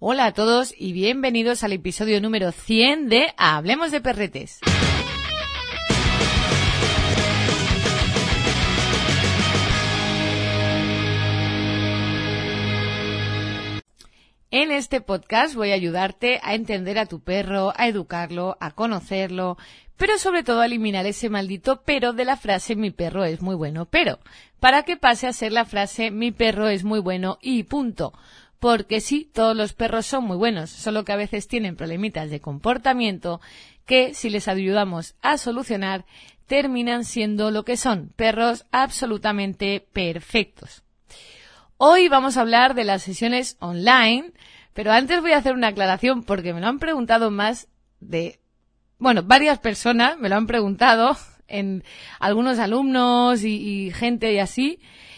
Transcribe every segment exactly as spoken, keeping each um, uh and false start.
Hola a todos y bienvenidos al episodio número cien de Hablemos de Perretes. En este podcast voy a ayudarte a entender a tu perro, a educarlo, a conocerlo, pero sobre todo a eliminar ese maldito pero de la frase mi perro es muy bueno, pero para que pase a ser la frase mi perro es muy bueno y punto. Porque sí, todos los perros son muy buenos, solo que a veces tienen problemitas de comportamiento que, si les ayudamos a solucionar, terminan siendo lo que son, perros absolutamente perfectos. Hoy vamos a hablar de las sesiones online, pero antes voy a hacer una aclaración porque me lo han preguntado más de, bueno, varias personas me lo han preguntado, en algunos alumnos y, y gente y así,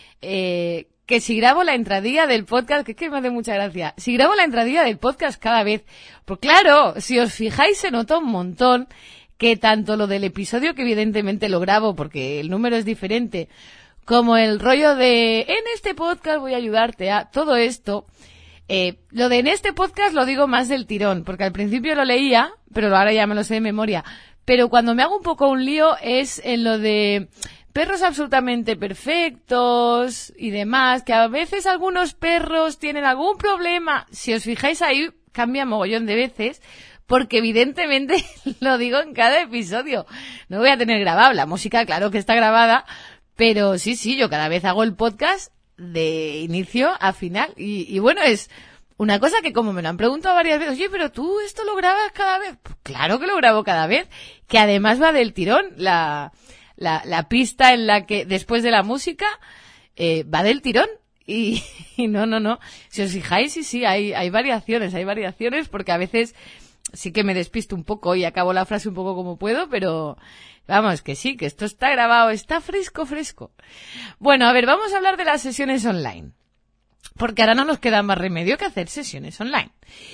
eh, que si grabo la entradilla del podcast, que es que me hace mucha gracia, si grabo la entradilla del podcast cada vez, pues claro, si os fijáis se nota un montón que tanto lo del episodio, que evidentemente lo grabo porque el número es diferente, como el rollo de en este podcast voy a ayudarte a todo esto, eh, lo de en este podcast lo digo más del tirón, porque al principio lo leía, pero ahora ya me lo sé de memoria, pero cuando me hago un poco un lío es en lo de perros absolutamente perfectos y demás, que a veces algunos perros tienen algún problema. Si os fijáis ahí, cambia mogollón de veces, porque evidentemente lo digo en cada episodio. No voy a tener grabado la música, claro que está grabada, pero sí, sí, yo cada vez hago el podcast de inicio a final. Y, y bueno, es una cosa que como me lo han preguntado varias veces, oye, pero tú esto lo grabas cada vez. Pues claro que lo grabo cada vez, que además va del tirón, la... La, la pista en la que, después de la música, eh, va del tirón. Y, y no, no, no. Si os fijáis, sí, sí, hay, hay variaciones, hay variaciones, porque a veces sí que me despisto un poco y acabo la frase un poco como puedo, pero vamos, que sí, que esto está grabado, está fresco, fresco. Bueno, a ver, vamos a hablar de las sesiones online. Porque ahora no nos queda más remedio que hacer sesiones online.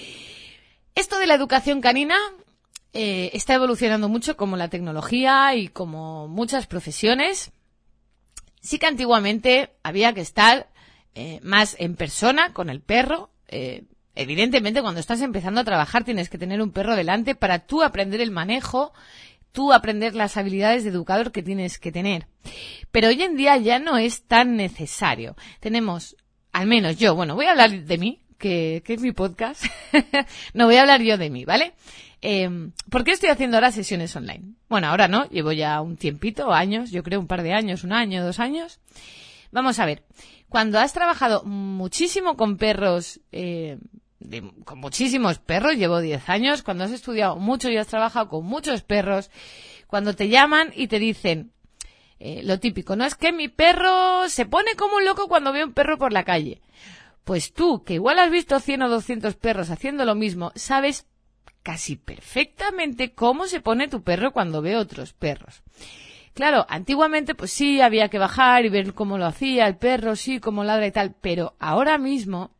Esto de la educación canina Eh, está evolucionando mucho como la tecnología y como muchas profesiones. Sí que antiguamente había que estar eh, más en persona con el perro. Eh, evidentemente cuando estás empezando a trabajar tienes que tener un perro delante para tú aprender el manejo, tú aprender las habilidades de educador que tienes que tener. Pero hoy en día ya no es tan necesario. Tenemos, al menos yo, bueno, voy a hablar de mí, que, que es mi podcast. No voy a hablar yo de mí, ¿vale? Eh, ¿Por qué estoy haciendo ahora sesiones online? Bueno, ahora no, llevo ya un tiempito, años, yo creo un par de años, un año, dos años. Vamos a ver, cuando has trabajado muchísimo con perros, eh, de, con muchísimos perros, llevo diez años, cuando has estudiado mucho y has trabajado con muchos perros, cuando te llaman y te dicen, eh, lo típico, no es que mi perro se pone como un loco cuando ve un perro por la calle. Pues tú, que igual has visto cien o doscientos perros haciendo lo mismo, sabes casi perfectamente cómo se pone tu perro cuando ve otros perros. Claro, antiguamente pues sí, había que bajar y ver cómo lo hacía el perro, sí, cómo ladra y tal, pero ahora mismo,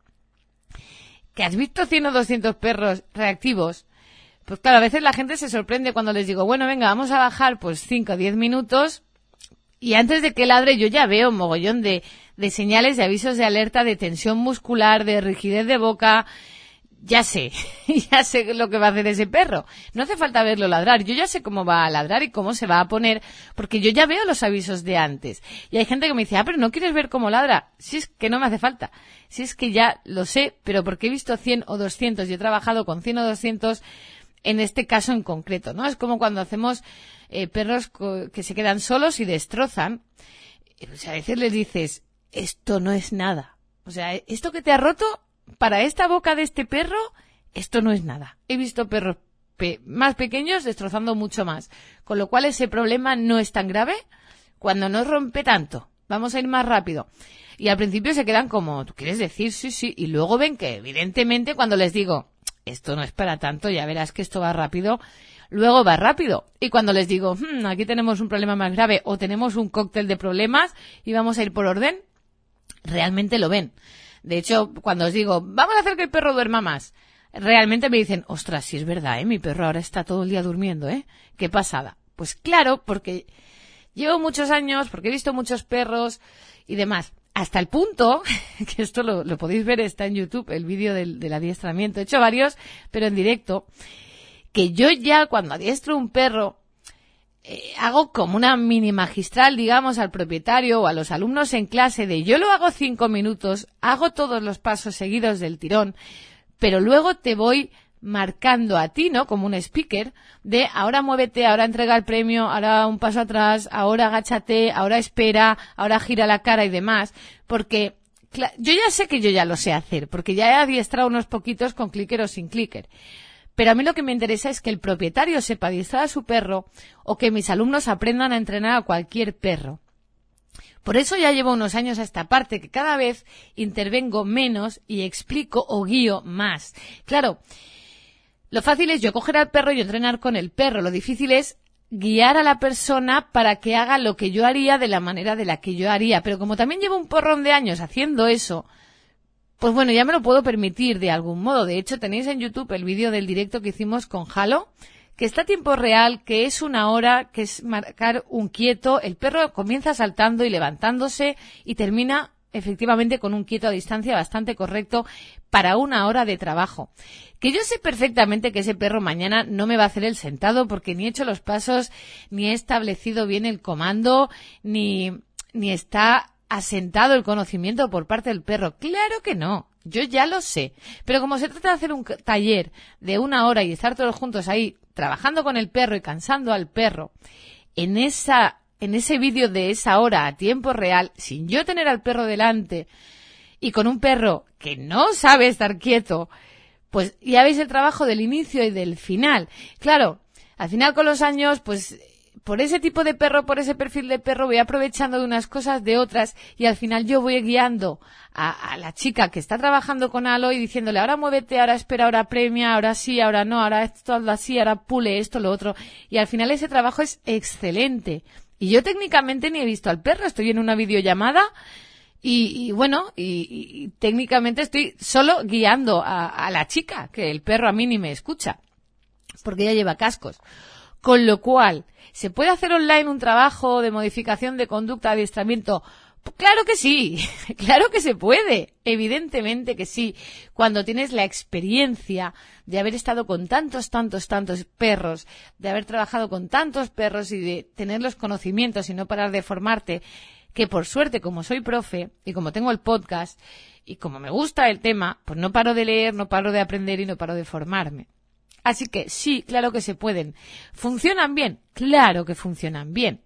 que has visto cien o doscientos perros reactivos, pues claro, a veces la gente se sorprende cuando les digo, bueno, venga, vamos a bajar pues cinco o diez minutos, y antes de que ladre yo ya veo un mogollón de, de señales, de avisos de alerta, de tensión muscular, de rigidez de boca. Ya sé, ya sé lo que va a hacer ese perro. No hace falta verlo ladrar. Yo ya sé cómo va a ladrar y cómo se va a poner, porque yo ya veo los avisos de antes. Y hay gente que me dice, ah, pero ¿no quieres ver cómo ladra? Si es que no me hace falta. Si es que ya lo sé, pero porque he visto cien o doscientos y he trabajado con cien o doscientos en este caso en concreto, ¿no? Es como cuando hacemos eh, perros co- que se quedan solos y destrozan. O sea, a veces les dices, esto no es nada. O sea, esto que te ha roto, para esta boca de este perro, esto no es nada. He visto perros pe- más pequeños destrozando mucho más. Con lo cual ese problema no es tan grave cuando no rompe tanto. Vamos a ir más rápido. Y al principio se quedan como, ¿tú quieres decir? Sí, sí. Y luego ven que evidentemente cuando les digo, esto no es para tanto, ya verás que esto va rápido, luego va rápido. Y cuando les digo, hm, aquí tenemos un problema más grave o tenemos un cóctel de problemas y vamos a ir por orden, realmente lo ven. De hecho, cuando os digo, vamos a hacer que el perro duerma más, realmente me dicen, ostras, sí es verdad, ¿eh? Mi perro ahora está todo el día durmiendo, ¿eh? Qué pasada. Pues claro, porque llevo muchos años, porque he visto muchos perros y demás. hasta el punto, que esto lo, lo podéis ver, está en YouTube, el vídeo del, del adiestramiento. He hecho varios, pero en directo, que yo ya cuando adiestro un perro, eh, hago como una mini magistral, digamos, al propietario o a los alumnos en clase de yo lo hago cinco minutos, hago todos los pasos seguidos del tirón, pero luego te voy marcando a ti, ¿no? Como un speaker, de ahora muévete, ahora entrega el premio, ahora un paso atrás, ahora agáchate, ahora espera, ahora gira la cara y demás, porque yo ya sé que yo ya lo sé hacer, porque ya he adiestrado unos poquitos con clicker o sin clicker. Pero a mí lo que me interesa es que el propietario sepa adiestrar a su perro o que mis alumnos aprendan a entrenar a cualquier perro. Por eso ya llevo unos años a esta parte, que cada vez intervengo menos y explico o guío más. Claro, lo fácil es yo coger al perro y entrenar con el perro. Lo difícil es guiar a la persona para que haga lo que yo haría de la manera de la que yo haría. Pero como también llevo un porrón de años haciendo eso, pues bueno, ya me lo puedo permitir de algún modo. De hecho, tenéis en YouTube el vídeo del directo que hicimos con Halo, que está a tiempo real, que es una hora, que es marcar un quieto. El perro comienza saltando y levantándose y termina efectivamente con un quieto a distancia bastante correcto para una hora de trabajo. Que yo sé perfectamente que ese perro mañana no me va a hacer el sentado porque ni he hecho los pasos, ni he establecido bien el comando, ni, ni está asentado el conocimiento por parte del perro. Claro que no. Yo ya lo sé. Pero como se trata de hacer un taller de una hora y estar todos juntos ahí trabajando con el perro y cansando al perro, en esa en ese vídeo de esa hora a tiempo real, sin yo tener al perro delante y con un perro que no sabe estar quieto, pues ya veis el trabajo del inicio y del final. Claro, al final con los años, pues por ese tipo de perro, por ese perfil de perro, voy aprovechando de unas cosas de otras y al final yo voy guiando a, a la chica que está trabajando con Halo y diciéndole ahora muévete, ahora espera, ahora premia, ahora sí, ahora no, ahora esto, hazlo así, ahora pule esto, lo otro. Y al final ese trabajo es excelente. Y yo técnicamente ni he visto al perro, estoy en una videollamada y, y bueno, y, y, y técnicamente estoy solo guiando a, a la chica, que el perro a mí ni me escucha, porque ella lleva cascos. Con lo cual, ¿se puede hacer online un trabajo de modificación de conducta, adiestramiento? Claro que sí, claro que se puede, evidentemente que sí. Cuando tienes la experiencia de haber estado con tantos, tantos, tantos perros, de haber trabajado con tantos perros y de tener los conocimientos y no parar de formarte, que por suerte, como soy profe y como tengo el podcast y como me gusta el tema, pues no paro de leer, no paro de aprender y no paro de formarme. Así que sí, claro que se pueden. ¿Funcionan bien? Claro que funcionan bien.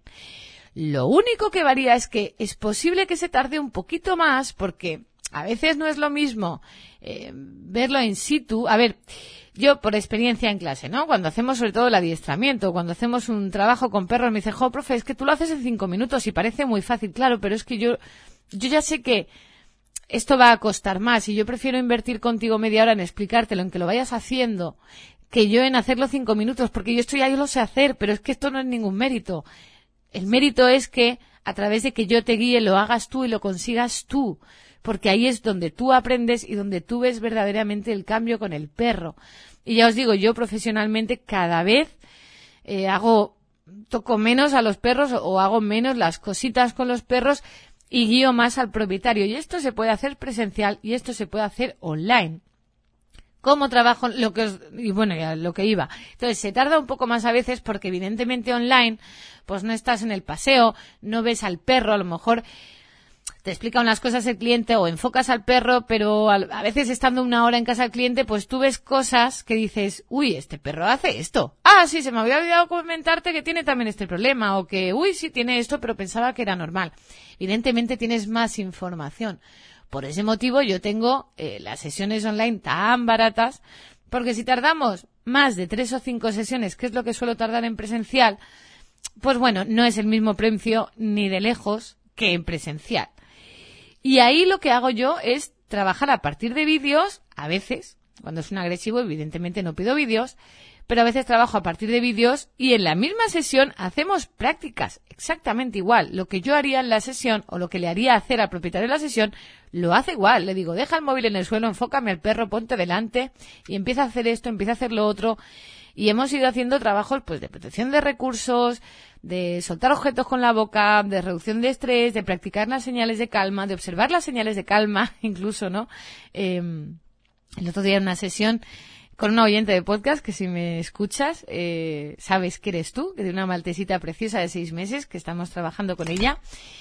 Lo único que varía es que es posible que se tarde un poquito más porque a veces no es lo mismo eh, verlo in situ. A ver, yo por experiencia en clase, ¿no? Cuando hacemos sobre todo el adiestramiento, cuando hacemos un trabajo con perros, me dice, jo, profe, es que tú lo haces en cinco minutos y parece muy fácil. Claro, pero es que yo, yo ya sé que esto va a costar más y yo prefiero invertir contigo media hora en explicártelo, en que lo vayas haciendo, que yo en hacerlo cinco minutos, porque yo esto ya yo lo sé hacer, pero es que esto no es ningún mérito. El mérito es que a través de que yo te guíe lo hagas tú y lo consigas tú, porque ahí es donde tú aprendes y donde tú ves verdaderamente el cambio con el perro. Y ya os digo, yo profesionalmente cada vez eh, hago, toco menos a los perros o hago menos las cositas con los perros y guío más al propietario. Y esto se puede hacer presencial y esto se puede hacer online. ¿Cómo trabajo? Lo que os, y bueno, ya lo que iba. Entonces, se tarda un poco más a veces porque evidentemente online, pues no estás en el paseo, no ves al perro, a lo mejor te explica unas cosas el cliente o enfocas al perro, pero a veces estando una hora en casa del cliente, pues tú ves cosas que dices, uy, este perro hace esto. Ah, sí, se me había olvidado comentarte que tiene también este problema, o que, uy, sí tiene esto, pero pensaba que era normal. Evidentemente tienes más información. Por ese motivo yo tengo eh, las sesiones online tan baratas, porque si tardamos más de tres o cinco sesiones, que es lo que suelo tardar en presencial, pues bueno, no es el mismo precio ni de lejos que en presencial. Y ahí lo que hago yo es trabajar a partir de vídeos, a veces, cuando es un agresivo, evidentemente no pido vídeos, pero a veces trabajo a partir de vídeos y en la misma sesión hacemos prácticas exactamente igual. Lo que yo haría en la sesión o lo que le haría hacer al propietario de la sesión, lo hace igual. Le digo, deja el móvil en el suelo, enfócame al perro, ponte delante y empieza a hacer esto, empieza a hacer lo otro. Y hemos ido haciendo trabajos pues de protección de recursos, de soltar objetos con la boca, de reducción de estrés, de practicar las señales de calma, de observar las señales de calma, incluso, ¿no? Eh, el otro día en una sesión con una oyente de podcast que si me escuchas, eh, sabes que eres tú, que de una maltesita preciosa de seis meses que estamos trabajando con ella.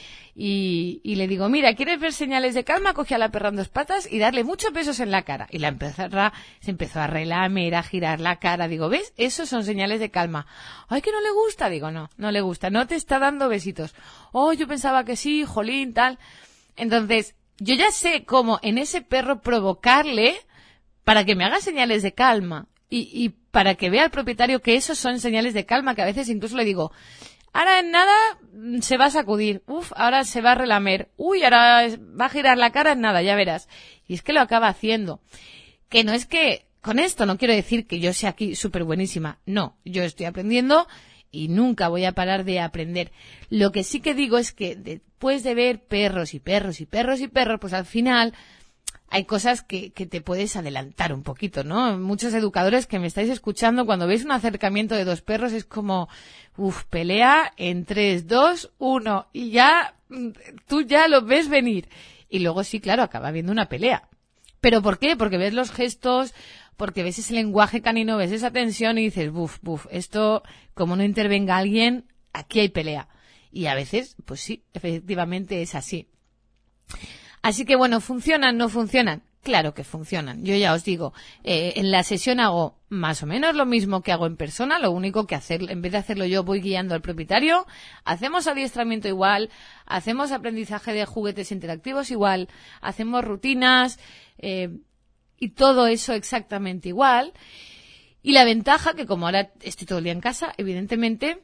Y, y le digo, mira, ¿quieres ver señales de calma? Coge a la perra en dos patas y darle muchos besos en la cara. Y la perra se empezó a relamer, a girar la cara. Digo, ¿ves? Esos son señales de calma. Ay, que no le gusta. Digo, no, no le gusta. No te está dando besitos. Oh, yo pensaba que sí, jolín, tal. Entonces, yo ya sé cómo en ese perro provocarle para que me haga señales de calma. Y, y para que vea al propietario que esos son señales de calma, que a veces incluso le digo, ahora en nada se va a sacudir. Uf, ahora se va a relamer. Uy, ahora va a girar la cara en nada, ya verás. Y es que lo acaba haciendo. Que no es que, con esto no quiero decir que yo sea aquí súper buenísima. No, yo estoy aprendiendo y nunca voy a parar de aprender. Lo que sí que digo es que después de ver perros y perros y perros y perros, pues al final hay cosas que, que te puedes adelantar un poquito, ¿no? Muchos educadores que me estáis escuchando, cuando veis un acercamiento de dos perros es como, uff, pelea en tres, dos, uno, y ya, tú ya lo ves venir. Y luego sí, claro, acaba habiendo una pelea. ¿Pero por qué? Porque ves los gestos, porque ves ese lenguaje canino, ves esa tensión y dices, buf, buf, esto, como no intervenga alguien, aquí hay pelea. Y a veces, pues sí, efectivamente es así. Así que bueno, ¿funcionan? ¿No funcionan? Claro que funcionan. Yo ya os digo, eh, en la sesión hago más o menos lo mismo que hago en persona, lo único que hacer, en vez de hacerlo yo, voy guiando al propietario, hacemos adiestramiento igual, hacemos aprendizaje de juguetes interactivos igual, hacemos rutinas, eh, y todo eso exactamente igual. Y la ventaja, que como ahora estoy todo el día en casa, evidentemente,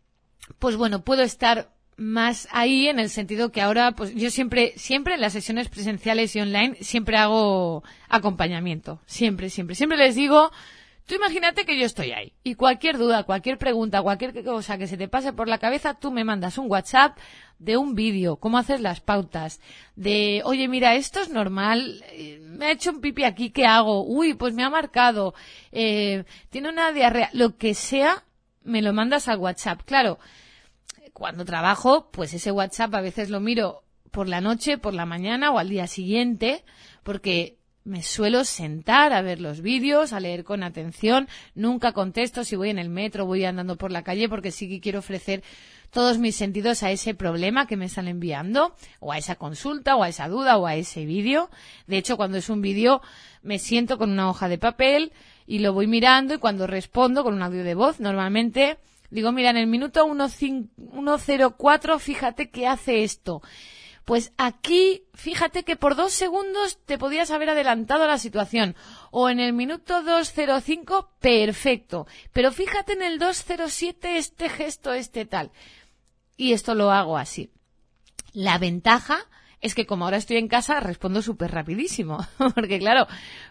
pues bueno, puedo estar más ahí en el sentido que ahora, pues yo siempre, siempre en las sesiones presenciales y online, siempre hago acompañamiento. Siempre, siempre. Siempre les digo, tú imagínate que yo estoy ahí. Y cualquier duda, cualquier pregunta, cualquier cosa que se te pase por la cabeza, tú me mandas un WhatsApp de un vídeo, cómo haces las pautas, de, oye, mira, esto es normal, me ha hecho un pipi aquí, ¿qué hago? Uy, pues me ha marcado, eh, tiene una diarrea, lo que sea, me lo mandas al WhatsApp. Claro, cuando trabajo, pues ese WhatsApp a veces lo miro por la noche, por la mañana o al día siguiente, porque me suelo sentar a ver los vídeos, a leer con atención. Nunca contesto si voy en el metro, voy andando por la calle, porque sí que quiero ofrecer todos mis sentidos a ese problema que me están enviando, o a esa consulta, o a esa duda, o a ese vídeo. De hecho, cuando es un vídeo, me siento con una hoja de papel y lo voy mirando, y cuando respondo con un audio de voz, normalmente digo, mira, en el minuto uno cero cuatro, fíjate que hace esto. Pues aquí, fíjate que por dos segundos te podías haber adelantado a la situación. O en el minuto dos cero cinco, perfecto. Pero fíjate en el dos cero siete, este gesto, este tal. Y esto lo hago así. La ventaja es que como ahora estoy en casa, respondo súper rapidísimo. Porque claro,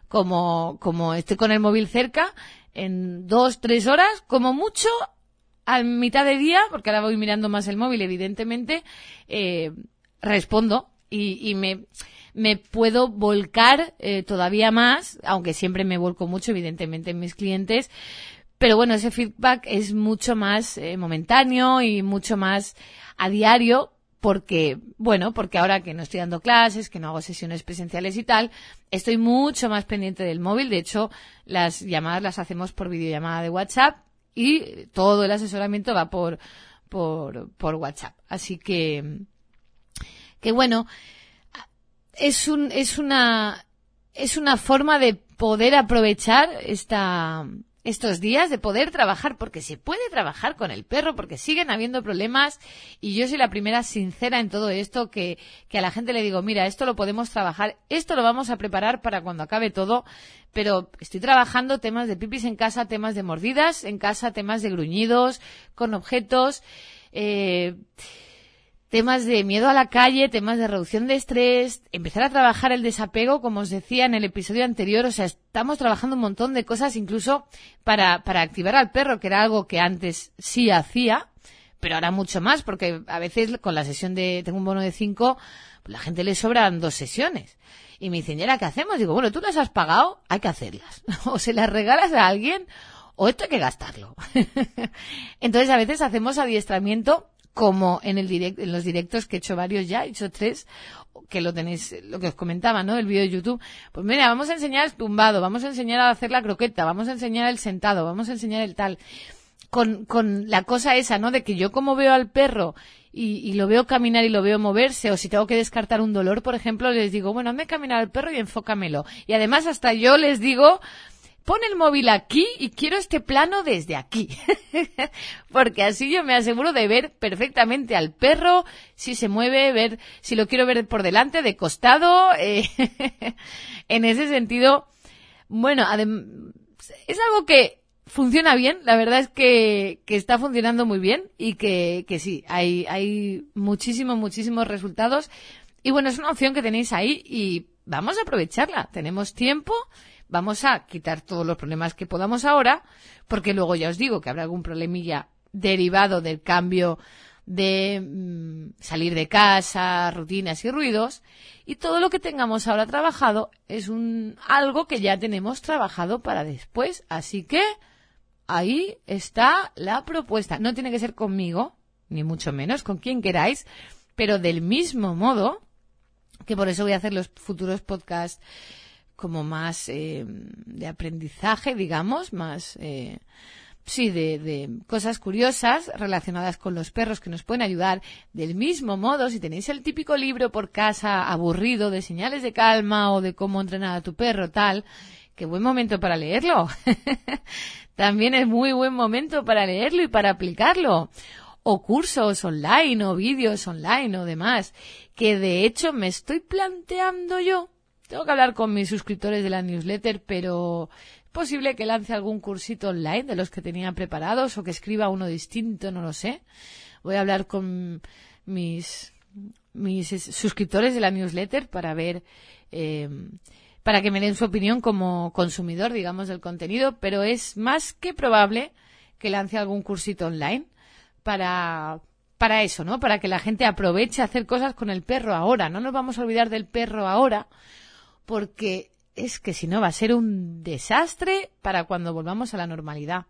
como, como estoy con el móvil cerca, en dos, tres horas, como mucho, a mitad de día, porque ahora voy mirando más el móvil, evidentemente, eh, respondo y, y me, me puedo volcar eh, todavía más, aunque siempre me volco mucho, evidentemente, en mis clientes. Pero bueno, ese feedback es mucho más eh, momentáneo y mucho más a diario, porque, bueno, porque ahora que no estoy dando clases, que no hago sesiones presenciales y tal, estoy mucho más pendiente del móvil. De hecho, las llamadas las hacemos por videollamada de WhatsApp, y todo el asesoramiento va por, por, por WhatsApp. Así que, que bueno, es un, es una, es una forma de poder aprovechar esta, estos días, de poder trabajar, porque se puede trabajar con el perro, porque siguen habiendo problemas, y yo soy la primera sincera en todo esto, que, que a la gente le digo, mira, esto lo podemos trabajar, esto lo vamos a preparar para cuando acabe todo, pero estoy trabajando temas de pipis en casa, temas de mordidas en casa, temas de gruñidos con objetos, eh, temas de miedo a la calle, temas de reducción de estrés, empezar a trabajar el desapego, como os decía en el episodio anterior. O sea, estamos trabajando un montón de cosas incluso para, para activar al perro, que era algo que antes sí hacía, pero ahora mucho más, porque a veces con la sesión de, tengo un bono de cinco, la gente le sobran dos sesiones. Y me dicen, ¿y ahora qué hacemos? Digo, bueno, tú las has pagado, hay que hacerlas. O se las regalas a alguien, o esto hay que gastarlo. Entonces a veces hacemos adiestramiento, como en el direct, en los directos que he hecho varios ya, he hecho tres, que lo tenéis, lo que os comentaba, ¿no? El vídeo de YouTube. Pues mira, vamos a enseñar el tumbado, vamos a enseñar a hacer la croqueta, vamos a enseñar el sentado, vamos a enseñar el tal. Con, con la cosa esa, ¿no? De que yo como veo al perro y, y lo veo caminar y lo veo moverse, o si tengo que descartar un dolor, por ejemplo, les digo, bueno, hazme caminar al perro y enfócamelo. Y además hasta yo les digo, pon el móvil aquí y quiero este plano desde aquí. Porque así yo me aseguro de ver perfectamente al perro, si se mueve, ver si lo quiero ver por delante, de costado. Eh, en ese sentido, bueno, adem- es algo que funciona bien. La verdad es que, que está funcionando muy bien y que, que sí, hay, hay muchísimos, muchísimos resultados. Y bueno, es una opción que tenéis ahí y vamos a aprovecharla. Tenemos tiempo. Vamos a quitar todos los problemas que podamos ahora, porque luego ya os digo que habrá algún problemilla derivado del cambio de mmm, salir de casa, rutinas y ruidos, y todo lo que tengamos ahora trabajado es un algo que ya tenemos trabajado para después. Así que ahí está la propuesta. No tiene que ser conmigo, ni mucho menos, con quien queráis, pero del mismo modo, que por eso voy a hacer los futuros podcasts como más eh, de aprendizaje, digamos, más, eh, sí, de, de cosas curiosas relacionadas con los perros que nos pueden ayudar. Del mismo modo, si tenéis el típico libro por casa aburrido de señales de calma o de cómo entrenar a tu perro, tal, qué buen momento para leerlo. También es muy buen momento para leerlo y para aplicarlo. O cursos online, o vídeos online, o demás, que de hecho me estoy planteando yo. Tengo que hablar con mis suscriptores de la newsletter, pero es posible que lance algún cursito online de los que tenía preparados o que escriba uno distinto, no lo sé. Voy a hablar con mis, mis suscriptores de la newsletter para ver, eh, para que me den su opinión como consumidor, digamos, del contenido, pero es más que probable que lance algún cursito online para, para eso, ¿no? Para que la gente aproveche a hacer cosas con el perro ahora. No nos vamos a olvidar del perro ahora, porque es que si no va a ser un desastre para cuando volvamos a la normalidad.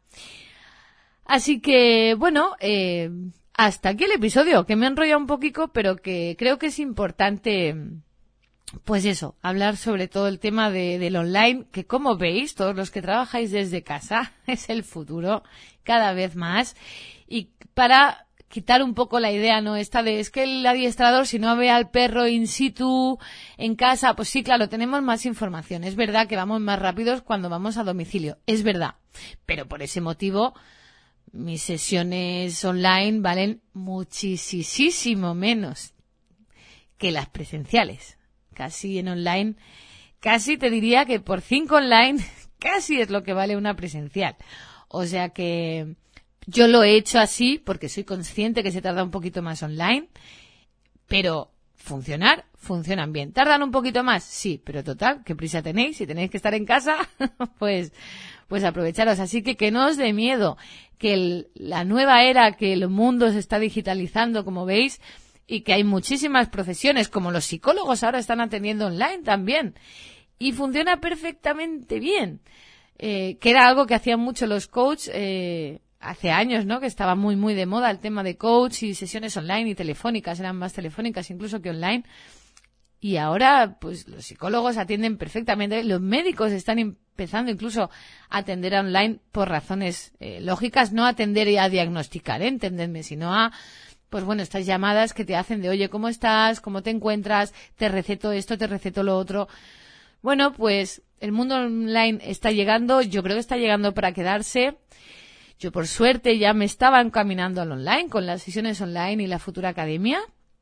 Así que, bueno, eh, hasta aquí el episodio, que me he enrollado un poquito, pero que creo que es importante, pues eso, hablar sobre todo el tema de, del online, que como veis, todos los que trabajáis desde casa, es el futuro cada vez más. Y para quitar un poco la idea, ¿no? Esta de, es que el adiestrador, si no ve al perro in situ, en casa, pues sí, claro, tenemos más información. Es verdad que vamos más rápidos cuando vamos a domicilio. Es verdad. Pero por ese motivo, mis sesiones online valen muchísimo menos que las presenciales. Casi en online, casi te diría que por cinco online, casi es lo que vale una presencial. O sea que yo lo he hecho así porque soy consciente que se tarda un poquito más online, pero funcionar, funcionan bien. ¿Tardan un poquito más? Sí, pero total, ¿qué prisa tenéis? Si tenéis que estar en casa, pues, pues aprovecharos. Así que que no os dé miedo, que el, la nueva era, que el mundo se está digitalizando, como veis, y que hay muchísimas profesiones, como los psicólogos ahora están atendiendo online también, y funciona perfectamente bien. Eh, que era algo que hacían mucho los coaches, eh, hace años, ¿no? Que estaba muy, muy de moda el tema de coach y sesiones online y telefónicas, eran más telefónicas incluso que online. Y ahora, pues, los psicólogos atienden perfectamente, los médicos están empezando incluso a atender online por razones eh, lógicas, no a atender y a diagnosticar, ¿eh? Entendedme, sino a, pues bueno, estas llamadas que te hacen de, oye, ¿cómo estás? ¿Cómo te encuentras? Te receto esto, te receto lo otro. Bueno, pues, el mundo online está llegando, yo creo que está llegando para quedarse. Yo, por suerte, ya me estaba encaminando al online, con las sesiones online y la futura academia.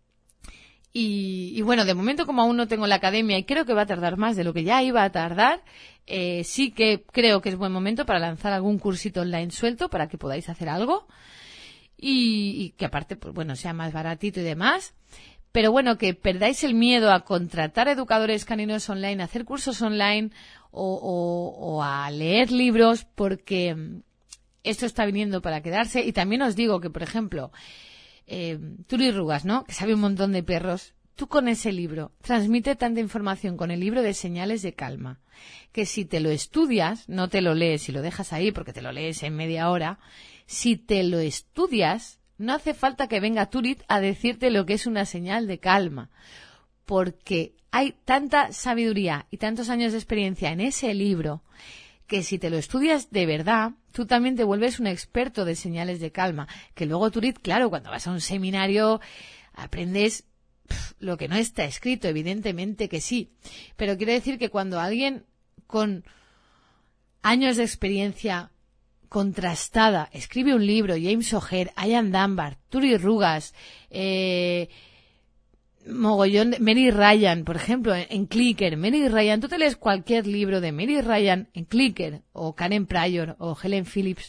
Y, y bueno, de momento, como aún no tengo la academia y creo que va a tardar más de lo que ya iba a tardar, eh, sí que creo que es buen momento para lanzar algún cursito online suelto para que podáis hacer algo. y, y que aparte, pues bueno, sea más baratito y demás. Pero bueno, que perdáis el miedo a contratar educadores caninos online, a hacer cursos online o, o, o a leer libros, porque esto está viniendo para quedarse. Y también os digo que, por ejemplo, eh, Turi Rugas, ¿no?, que sabe un montón de perros, tú con ese libro transmite tanta información con el libro de señales de calma, que si te lo estudias, no te lo lees y lo dejas ahí porque te lo lees en media hora, si te lo estudias, no hace falta que venga Turit a decirte lo que es una señal de calma, porque hay tanta sabiduría y tantos años de experiencia en ese libro que si te lo estudias de verdad, tú también te vuelves un experto de señales de calma, que luego Turit, claro, cuando vas a un seminario aprendes pff, lo que no está escrito, evidentemente que sí, pero quiero decir que cuando alguien con años de experiencia contrastada escribe un libro, James O'Hare, Ian Dunbar, Turi Rugas, eh, mogollón de Mary Ryan, por ejemplo, en, en Clicker, Mary Ryan, tú te lees cualquier libro de Mary Ryan en Clicker, o Karen Pryor, o Helen Phillips,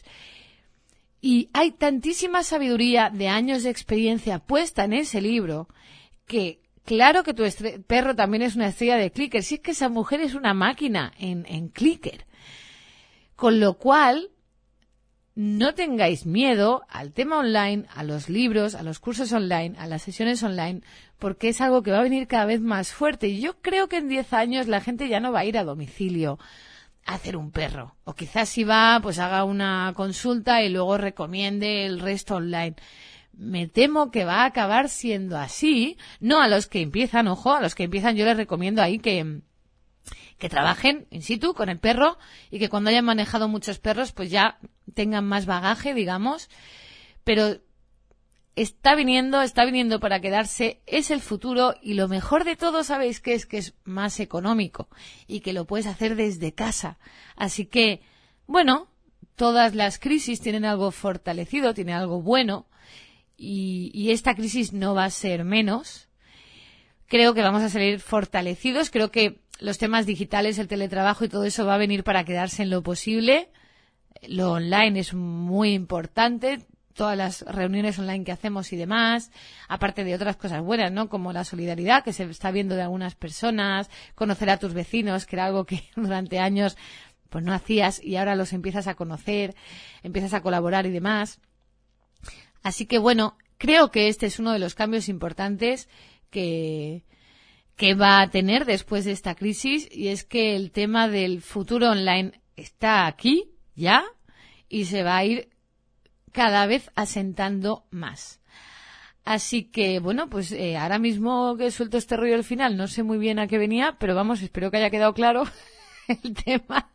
y hay tantísima sabiduría de años de experiencia puesta en ese libro, que claro que tu estre- perro también es una estrella de Clicker, si es que esa mujer es una máquina en, en Clicker. Con lo cual, no tengáis miedo al tema online, a los libros, a los cursos online, a las sesiones online, porque es algo que va a venir cada vez más fuerte. Y yo creo que en diez años la gente ya no va a ir a domicilio a hacer un perro. O quizás si va, pues haga una consulta y luego recomiende el resto online. Me temo que va a acabar siendo así. No a los que empiezan, ojo, a los que empiezan yo les recomiendo ahí que... que trabajen in situ con el perro y que cuando hayan manejado muchos perros pues ya tengan más bagaje, digamos, pero está viniendo, está viniendo para quedarse, es el futuro y lo mejor de todo, ¿sabéis qué es? Que es más económico y que lo puedes hacer desde casa. Así que, bueno, todas las crisis tienen algo fortalecido, tienen algo bueno y, y esta crisis no va a ser menos. Creo que vamos a salir fortalecidos, creo que los temas digitales, el teletrabajo y todo eso va a venir para quedarse en lo posible. Lo online es muy importante, todas las reuniones online que hacemos y demás, aparte de otras cosas buenas, ¿no? Como la solidaridad que se está viendo de algunas personas, conocer a tus vecinos, que era algo que durante años pues no hacías y ahora los empiezas a conocer, empiezas a colaborar y demás. Así que bueno, creo que este es uno de los cambios importantes que que va a tener después de esta crisis, y es que el tema del futuro online está aquí ya y se va a ir cada vez asentando más. Así que, bueno, pues eh, ahora mismo que suelto este rollo al final, no sé muy bien a qué venía, pero vamos, espero que haya quedado claro el tema.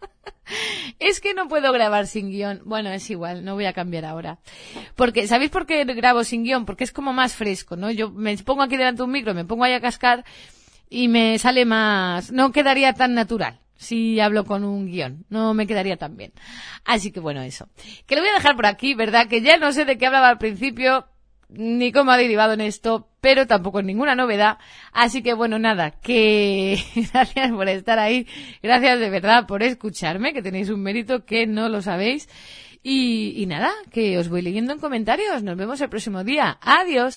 Es que no puedo grabar sin guión. Bueno, es igual, no voy a cambiar ahora. Porque, ¿sabéis por qué grabo sin guión? Porque es como más fresco, ¿no? Yo me pongo aquí delante de un micro, me pongo ahí a cascar y me sale más, no quedaría tan natural si hablo con un guión, no me quedaría tan bien. Así que bueno, eso. Que lo voy a dejar por aquí, ¿verdad? Que ya no sé de qué hablaba al principio, ni cómo ha derivado en esto, pero tampoco es ninguna novedad. Así que bueno, nada, que gracias por estar ahí, gracias de verdad por escucharme, que tenéis un mérito que no lo sabéis. Y, y nada, que os voy leyendo en comentarios. Nos vemos el próximo día. Adiós.